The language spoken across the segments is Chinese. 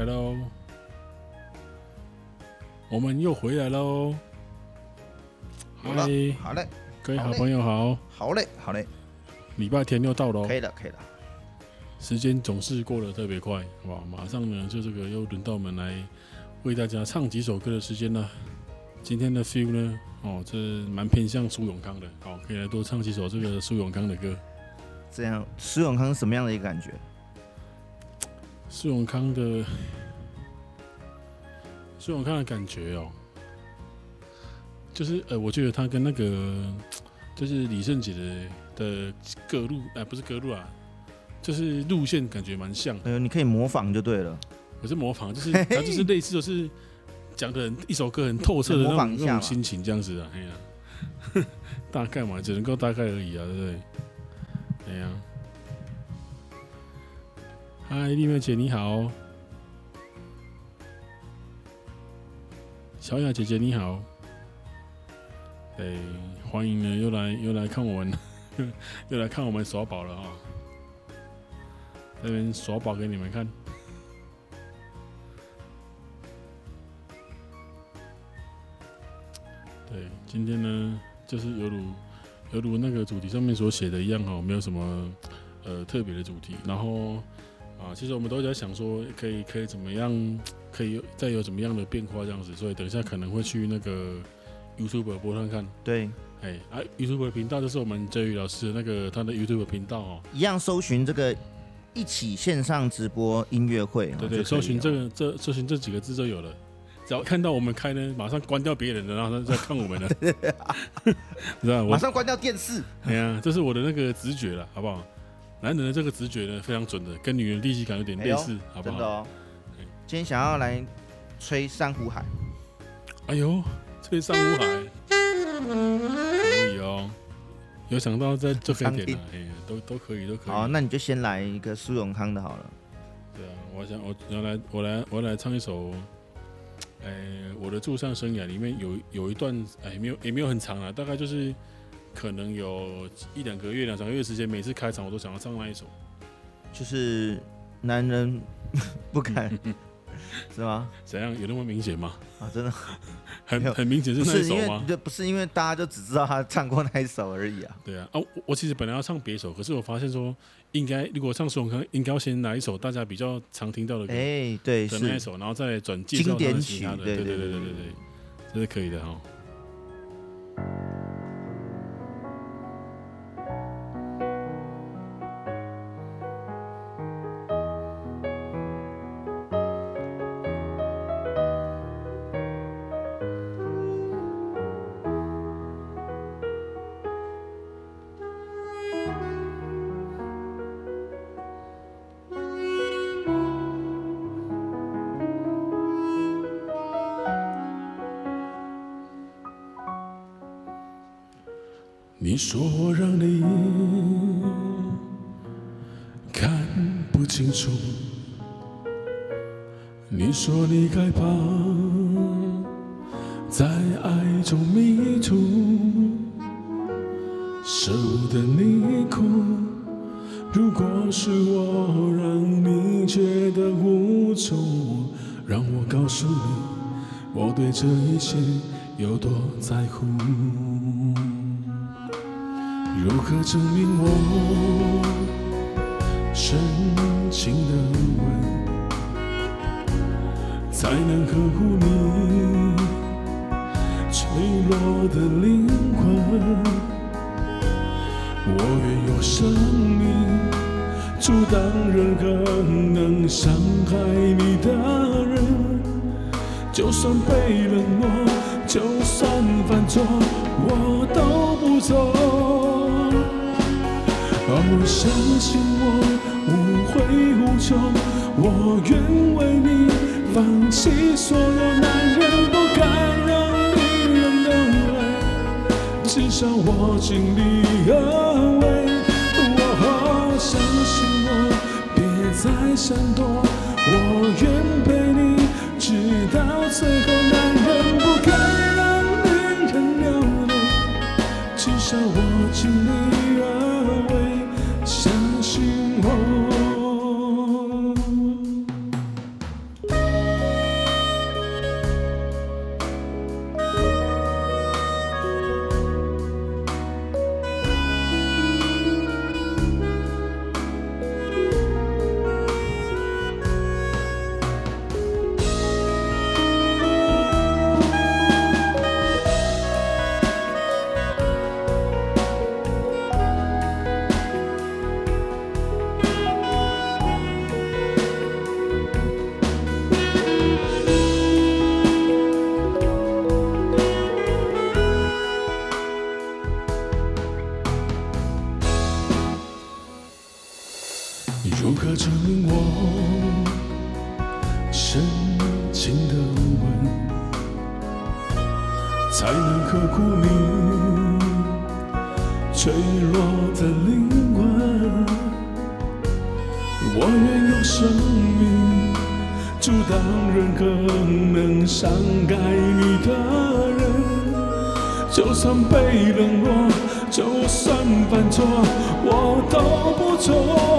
来喽，我们又回来喽。 好了，好嘞， 各位好朋友好， 好嘞，好嘞， 礼拜天又到喽， 可以了，可以了。 时间总是过得特别快，好不好？马上呢，就这个又轮到我们来为大家唱几首歌的时间了。今天的 feel 呢，这蛮偏向苏永康的，好，可以来多唱几首这个苏永康的歌。 这样，苏永康是什么样的一个感觉？ 苏永康的感觉就是我觉得他跟那个就是李圣杰的歌路，不是歌路啊，就是路线感觉蛮像。 你可以模仿就对了。 可是模仿，就是他就是类似，就是讲的一首歌很透彻的那种心情这样子啊，哎呀，大概嘛，只能够大概而已啊，对不对？哎呀，嗨，丽妹姐你好，小雅姐姐你好，欢迎呢，又来看我们，又来看我们耍宝了啊，这边耍宝给你们看。对，今天呢，就是犹如那个主题上面所写的一样没有什么特别的主题。然后其实我们都在想说，可以怎么样，可以再有怎么样的变化这样子。所以等一下可能会去那个 YouTube 播看看。 对 ，YouTube 的频道就是我们哲宇老师的那个他的 YouTube 频道一样搜寻这个一起线上直播音乐会。 对，搜寻搜寻这几个字就有了。只要看到我们开呢，马上关掉别人的，然后再看我们的，知道马上关掉电视。 哎呀，这是我的那个直觉了，好不好？男人的这个直觉呢，非常准的，跟女人的力气感有点类似，好不好？ 真的哦。今天想要来吹珊瑚海。 哎呦，吹珊瑚海，可以哦。有想到再就可以点了，都可以。 好，那你就先来一个苏永康的好了。 对啊，我来唱一首。我的驻唱生涯里面有一段，也没有很长啦，大概就是可能有1-2个月、2-3个月的时间，每次开场我都想要唱那一首， 就是男人不敢，是吗？ 怎样？有那么明显吗？ 真的很明显是那一首吗？ 不是因为大家就只知道他唱过那一首而已啊。 对啊，我其实本来要唱别首，可是我发现说，应该如果唱苏永康，应该要先来一首大家比较常听到的歌， 对， 是那一首，然后再转介绍他的其他的，对，这是可以的哈。你说我让你看不清楚，你说你害怕在爱中迷途，舍不得你哭。如果是我让你觉得无助，让我告诉你，我对这一切有多在乎。如何证明我深情的吻才能呵护你脆弱的灵魂？我愿用生命阻挡任何能伤害你的人，就算被冷落，就算犯错，我都不走。相信我无悔无求，我愿为你放弃所有。男人不该让女人流泪，至少我尽力而为。相信我，别再闪躲，我愿陪你直到最后。男人不该让女人流泪，至少我尽力而为。相信我。 才能刻骨你脆弱的灵魂。我愿用生命阻挡任何能伤害你的人，就算被冷落，就算犯错，我都不错。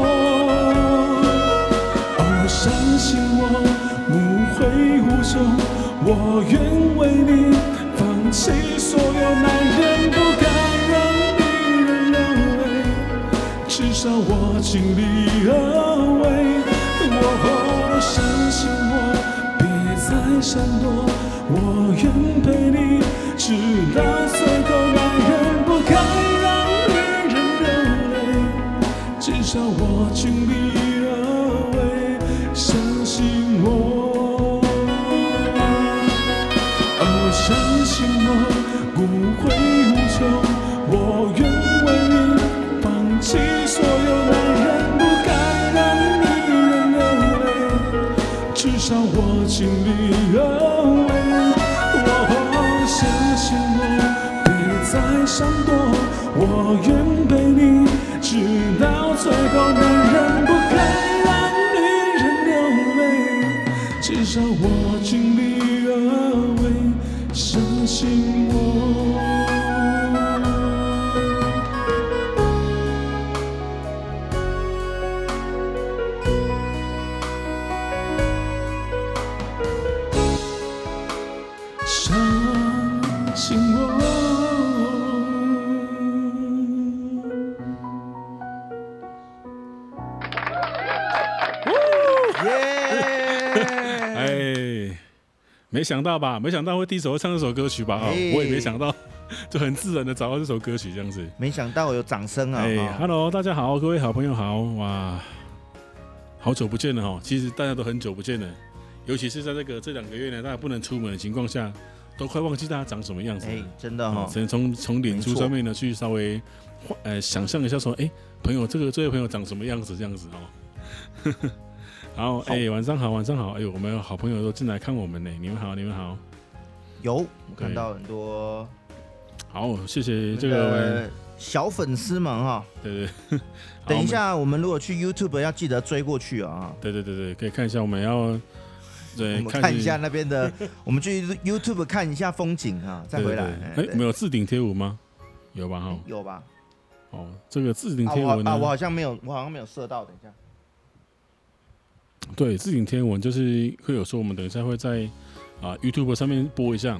哦，相信我，无悔无求，我愿为你放弃所有。男人不该让女人流泪，至少我尽力而为。我相信我，别再闪躲，我愿陪你直到最后。男人不该让女人流泪，至少我尽力而为。相信我，哦，相信我，无悔无求，我愿为你放弃所有。男人不该让女人流泪，至少我尽力而为。我相信我，别再闪躲，我愿陪你直到最后。男人不该让女人流泪，至少我尽力而为。相信我。 没想到吧？没想到会第一首会唱这首歌曲吧？我也没想到，就很自然的找到这首歌曲这样子。 没想到有掌声啊 ！Hello， 大家好，各位好朋友好，哇，好久不见了哦。其实大家都很久不见了，尤其是在这2个月呢，大家不能出门的情况下，都快忘记大家长什么样子了。 真的哈， 只能从脸书上面呢去稍微想象一下说，朋友这位朋友长什么样子这样子哦。然后晚上好，晚上好！我们有好朋友都进来看我们呢，你们好，你们好。 有，我看到很多。 好，谢谢这个小粉丝们哈。 对。 等一下，我们如果去 YouTube 要记得追过去啊。 对，可以看一下，我们要对， 我们看一下那边的，我们去 YouTube 看一下风景啊，再回来。 我们有置顶贴文吗？有吧？哈， 有吧？ 哦，这个置顶贴文呢？ 我好像没有设到，等一下。 对，置顶贴文就是会有说，我们等一下会在YouTube 上面播一下。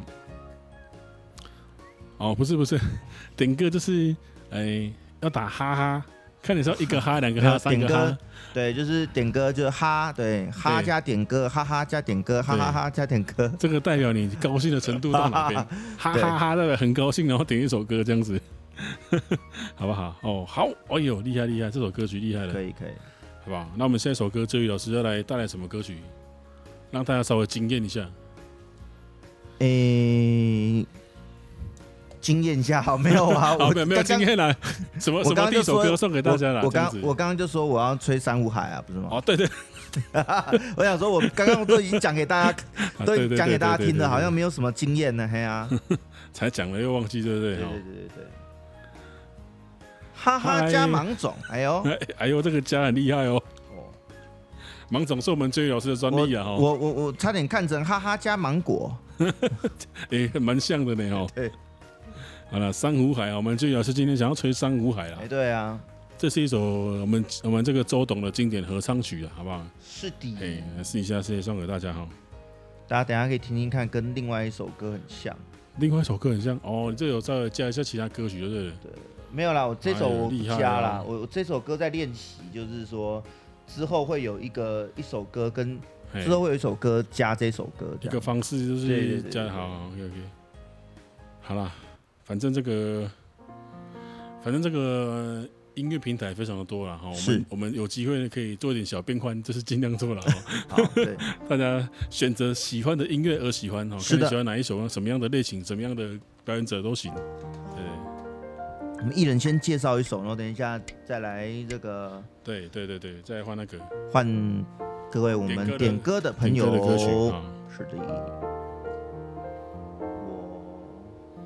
哦，不是，点歌就是要打哈哈，看你是要1个哈、2个哈、3个哈。 对，就是点歌就是哈，对，哈加点歌，哈哈加点歌，哈哈哈加点歌。 这个代表你高兴的程度到哪边？哈哈哈代表很高兴，然后点一首歌这样子，好不好？哦，好，哎呦，厉害，这首歌曲厉害了， 可以。 好不好？那我们下一首歌，哲宇老师要来带来什么歌曲，让大家稍微惊艳一下？ 惊艳一下，好，没有啊？ 没有惊艳啦。什么第一首歌送给大家啦？ 我刚刚就说我要吹珊瑚海啊，不是吗？ 哦，对。 我想说，我刚刚都已经讲给大家，都讲给大家听了，好像没有什么经验呢，嘿啊。 才讲了又忘记，对不对？ 对。哈哈加芒种， 哎呦，这个加很厉害哦。芒种是我们哲宇老师的专利啊！ 我差点看成哈哈加芒果， 蛮像的呢哦。 对， 好了，珊瑚海啊，我们哲宇老师今天想要吹珊瑚海啦。 对啊， 这是一首我们这个周董的经典合唱曲啊，好不好？ 是的。 来试一下，送给大家哈。 大家等一下可以听听看，跟另外一首歌很像。 另外一首歌很像哦，你这有再加一下其他歌曲，对不对？ 对。没有啦，我这首我加啦，我这首歌在练习，就是说之后会有一首歌跟之后会有一首歌加这首歌， 一个方式就是加好 ，OK， 好啦，反正这个音乐平台非常的多了哈，我们有机会可以做一点小变换，就是尽量做了哈。 好，对， 大家选择喜欢的音乐而喜欢哈，看你喜欢哪一首，什么样的类型，什么样的表演者都行，对。 我们一人先介绍一首，然后等一下再来这个。 对，再来换那个。 换各位我们点歌的朋友。 点歌的歌曲， 是的。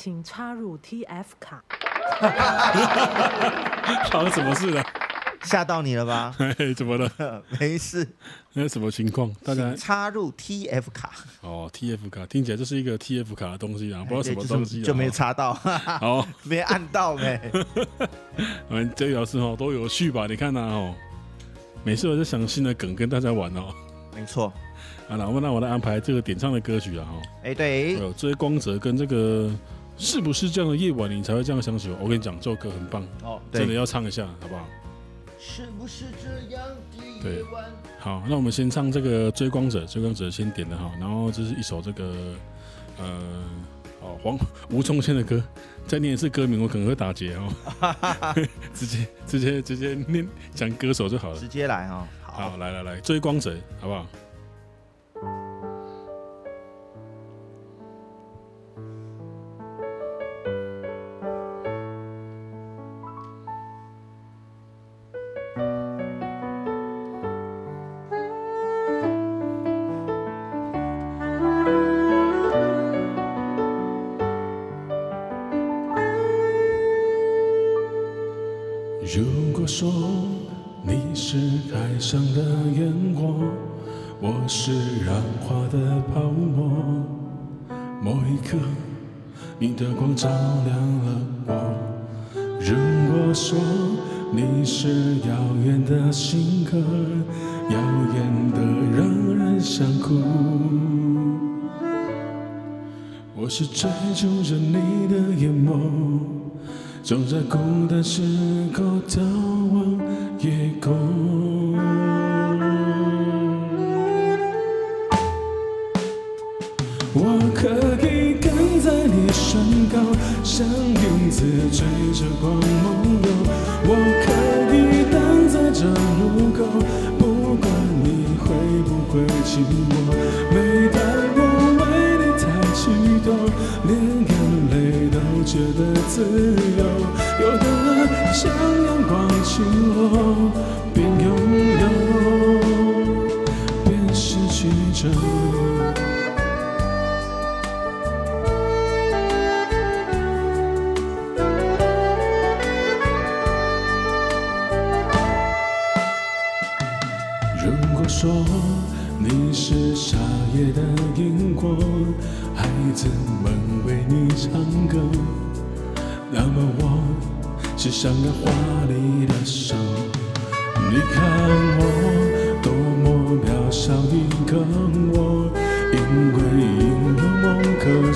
请插入 TF 卡。 发生什么事了？ 吓到你了吧？ 怎么了？ 没事。 那什么情况？大家插入 TF 卡。 哦 ，TF 卡听起来就是一个 TF 卡的东西啊，不知道什么东西就没插到。 好， 没按到没。 我们这表示都有趣吧？你看哦，每次我在想新的梗跟大家玩哦。 没错。 好了，那我来安排这个点唱的歌曲了哈。 对。 有追光者跟这个是不是这样的夜晚你才会这样想起我？我跟你讲，这首歌很棒哦，真的要唱一下，好不好？ 是不是这样的夜晚？ 好，那我们先唱这个追光者，追光者先点的哈，然后这是一首这个吴宗宪的歌，再念一次歌名我可能会打结哦，直接念讲歌手就好了， 直接来哈。 好，来，追光者，好不好？ 如果说你是海上的烟火，我是燃化的泡沫，某一刻你的光照亮了我。如果说你是遥远的星河，耀眼的让人想哭，我是追逐着你的眼眸，总在孤单时刻眺望夜空。我可以跟在你身高，像影子追着光梦游。我可以等在这路口，不管你会不会经过。每当我为你抬起头，连眼泪都觉得自由。有的爱像阳光倾落，边拥有边失去着。如果说你是夏夜的萤火，孩子们为你唱歌，那么我是像个华丽的手。你看我多么渺小一个我，因为因有梦可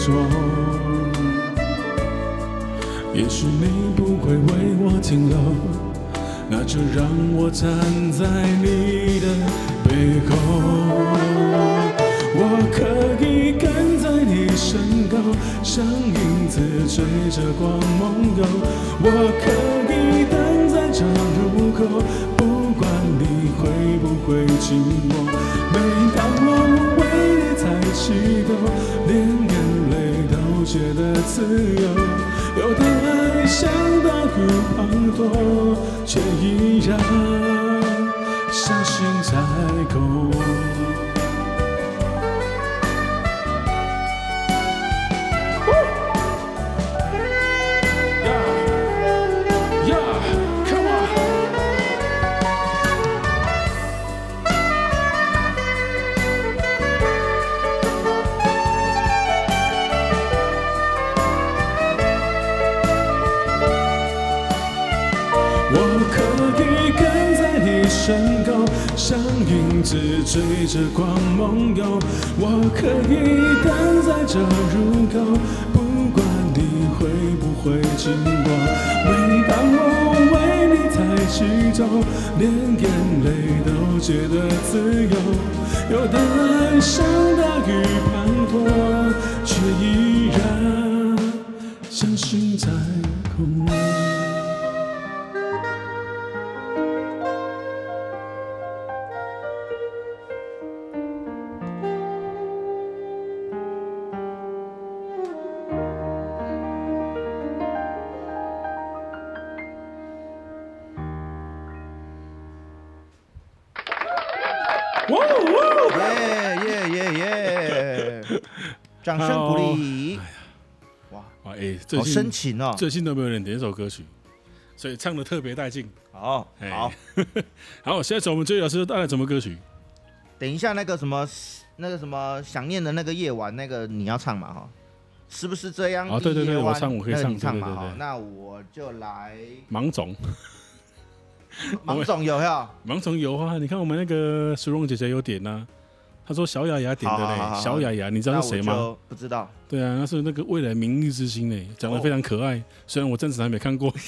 做。也许你不会为我停留，那就让我站在你的背后。我可以跟在你身高，像影子追着光梦游。我可以等在这路口，不管你会不会经过。每当我为你抬起头，连眼泪都觉得自由。有的爱像大雨滂沱，却依然相信在空。身高像影子追着光梦游，我可以等在这路口，不管你会不会经过。每当我为你抬起头，连眼泪都觉得自由。有的爱像大雨滂沱，却依然相信在空。 耶！掌声鼓励。 哇， 好深情哦， 最近都没有人点这首歌曲，所以唱的特别带劲。 好， 好，现在走我们追老师带来什么歌曲？ 等一下那个什么想念的那个夜晚，那个你要唱嘛哈？是不是这样？ 哦，对，我唱，我可以唱， 你唱嘛哈。那我就来芒种。 芒种有呀， 芒种有啊！你看我们那个苏蓉姐姐有点啊，她说小雅雅点的嘞，小雅雅，你知道是谁吗？ 不知道。 对啊，那是那个未来明日之星嘞，长得非常可爱，虽然我暂时还没看过。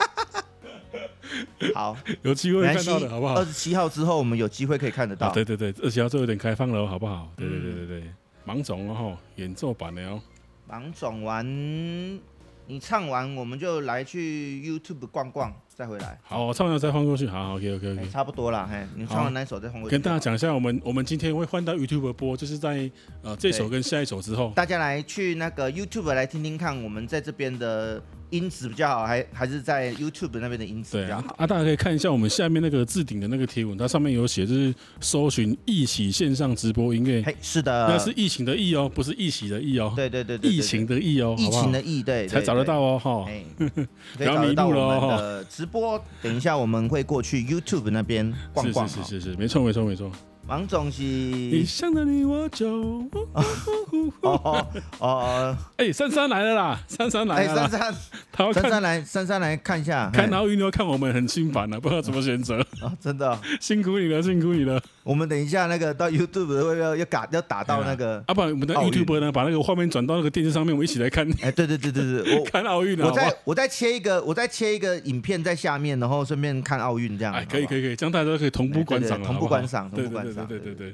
好， 有机会看到的好不好 ？27号之后我们有机会可以看得到。 对，27号之后有点开放了，好不好？对，芒种哦，演奏版的哦。 芒种完，你唱完我们就来去 YouTube 逛逛，再回来。 好，我唱完再换过去。好 ，OK， 差不多啦。你唱完那首再换过去。 跟大家讲一下，我们今天会换到 YouTube 播，就是在这首跟下一首之后， 大家来去那个 YouTube 来听听看，我们在这边的音质比较好，还是在 YouTube 那边的音质比较好。 大家可以看一下我们下面那个置顶的那个贴文，它上面有写，就是搜寻一起线上直播音乐。 是的， 那是疫情的疫哦，不是一起的疫哦。 对， 疫情的疫哦， 疫情的疫，对， 才找得到哦，哈。 不要迷路了哦。直播，等一下我们会过去 YouTube 那边逛逛。 是，没错。 芒种是你想到你我就珊珊来了啦，珊珊来了， 珊珊来看一下， 看奥运要看我们很心烦了，不知道怎么选择真的辛苦你了。我们等一下那个到 YouTube 要打到那个， 不然我们的 YouTube 呢，把那个画面转到那个电视上面，我们一起来看。 对， 看奥运啊！ 我再切一个影片在下面，然后顺便看奥运这样。 可以，这样大家都可以同步观赏， 同步观赏。 对。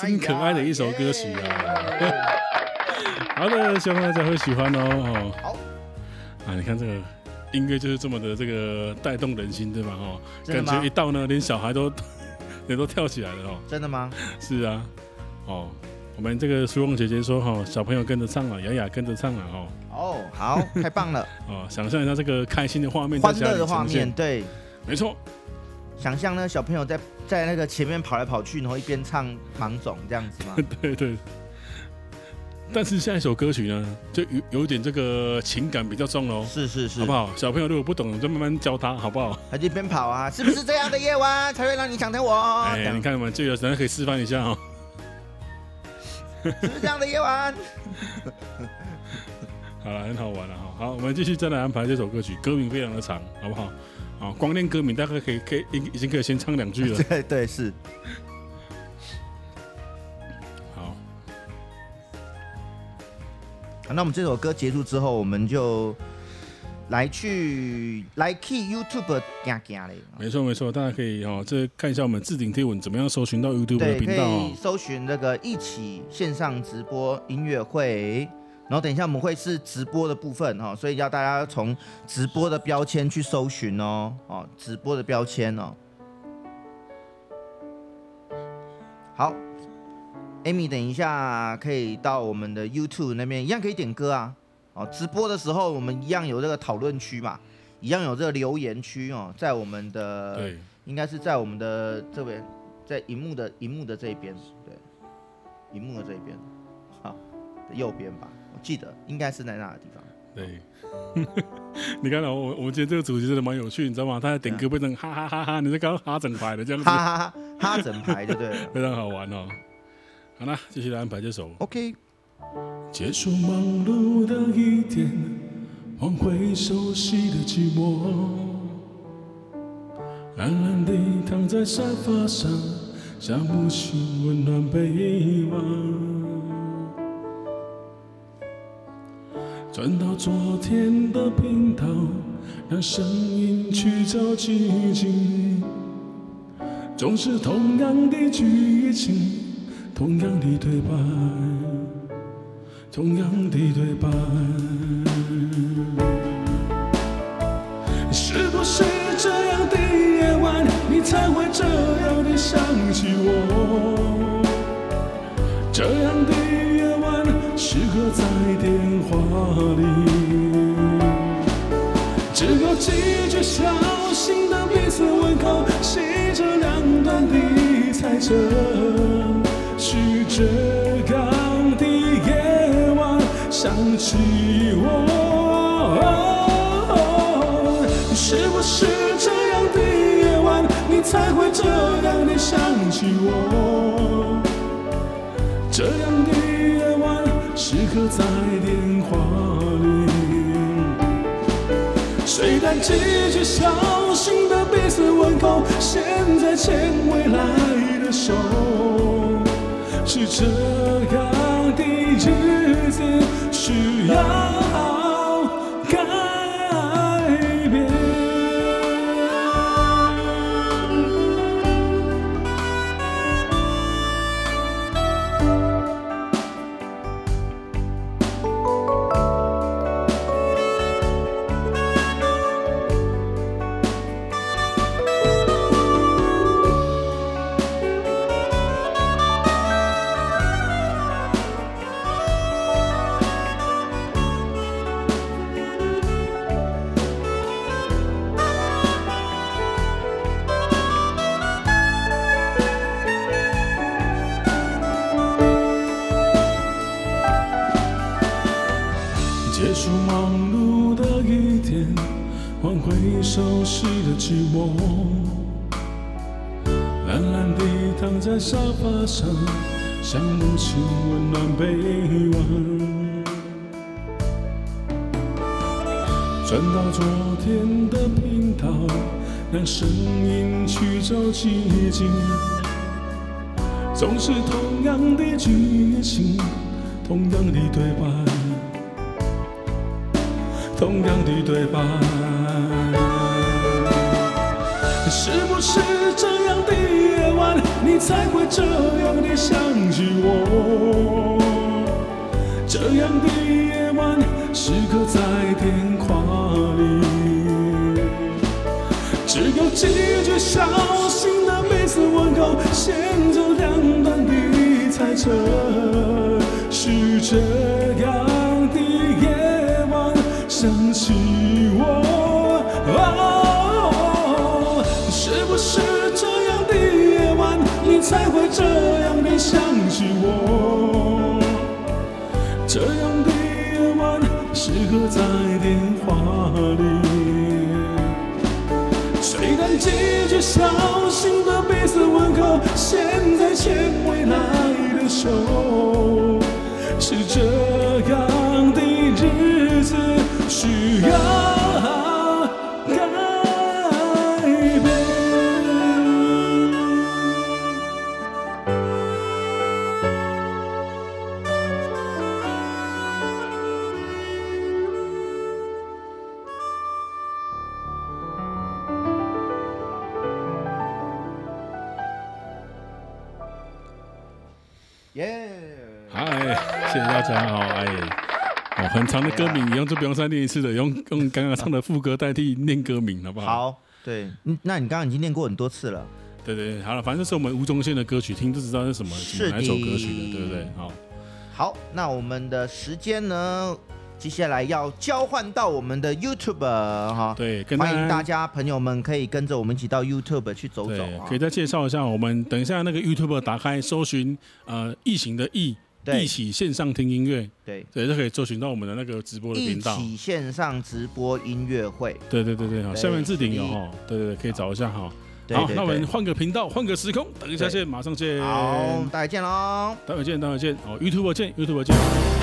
蛮可爱的一首歌曲啊。好的，希望大家会喜欢哦。 好啊，你看这个音乐就是这么的这个带动人心，对吧？感觉一到呢，连小孩都跳起来了哦。 真的吗？ 是啊，我们这个苏蓉姐姐说小朋友跟着唱啊，雅雅跟着唱啊好，太棒了想象一下这个开心的画面， 欢乐的画面，对， 没错。 想象呢，小朋友在那个前面跑来跑去，然后一边唱《芒种》这样子吗？ 对。但是下一首歌曲呢，就有点这个情感比较重喽。 是， 好不好？小朋友如果不懂，就慢慢教他，好不好？ 他就一边跑啊，是不是这样的夜晚才会让你想着我？ 你看我们这个人可以示范一下是不是这样的夜晚？ 好了，很好玩了好，我们继续再来安排这首歌曲，歌名非常的长，好不好？光念歌名大概可以已经可以先唱2句了。 对是。 好， 那我们这首歌结束之后，我们就来去 YouTube 行嘞。 没错，大家可以这看一下我们置顶贴文怎么样搜寻到 YouTube 的频道。 可以搜寻这个一起线上直播音乐会。然后等一下我们会是直播的部分所以要大家从直播的标签去搜寻直播的标签好 ，Amy 等一下可以到我们的 YouTube 那边，一样可以点歌啊。直播的时候我们一样有这个讨论区嘛，一样有这个留言区在我们的对， 应该是在我们的这边，在荧幕的这一边，对，荧幕的这一边，好，右边吧。我记得应该是在那个地方。 对，你看我们今天这个主题真的蛮有趣，你知道吗？他在点歌变成哈哈哈哈，你在刚哈整排的这样子， 哈整排就对了， 非常好玩哦。好啦，继续来安排这首。 OK。 结束忙碌的一天，换回熟悉的寂寞，懒懒地躺在沙发上，像母亲温暖臂弯。转到昨天的频道，让声音去找寂静，总是同样的剧情，同样的对白，同样的对白。是不是这样的夜晚，你才会这样的想起我？这样的夜晚适合在电话里，只有几句小心的彼此问候，系着两端的猜测。是这样的夜晚想起我，是不是这样的夜晚你才会这样的想起我？这样的夜晚适合在电话里，虽然几句小心的彼此问候，现在牵未来的手，是这样的日子需要改变。结束忙碌的一天，换回熟悉的寂寞，懒懒地躺在沙发上，像母亲温暖臂弯。转到昨天的频道，让声音去找寂静，总是同样的剧情，同样的对白，同样的对白。是不是这样的夜晚，你你才会这样的想起我。这样的夜晚，时刻在电话里，只有几句小心的彼此问候，牵着两端的猜测。是这样的夜晚，想起我。是不是这样的夜晚，你才会这样的想起我？这样的夜晚，适合在电话里。虽然几句小心的彼此问候，现在牵回来的手，是这样的日子需要改变。 嗨，谢谢大家，好，哎，很长的歌名，以后就不用再念一次了，用刚刚唱的副歌代替念歌名，好不好？ 好，对，那你刚刚已经念过很多次了。 对，好了，反正是我们吴宗宪的歌曲，听就知道是什么哪一首歌曲的，对不对？ 好，那我们的时间呢？接下来要交换到我们的 YouTube 哈， 对， 欢迎大家朋友们可以跟着我们一起到 YouTube 去走走。 可以再介绍一下，我们等一下那个 YouTube 打开搜寻疫情的疫，一起线上听音乐，对，就可以搜寻到我们的那个直播的频道， 一起线上直播音乐会。对， 好，下面置顶有哈，对，可以找一下哈。好，那我们换个频道，换个时空，等一下见，马上见。 好，大家见喽！ 待会见。哦，YouTube 见。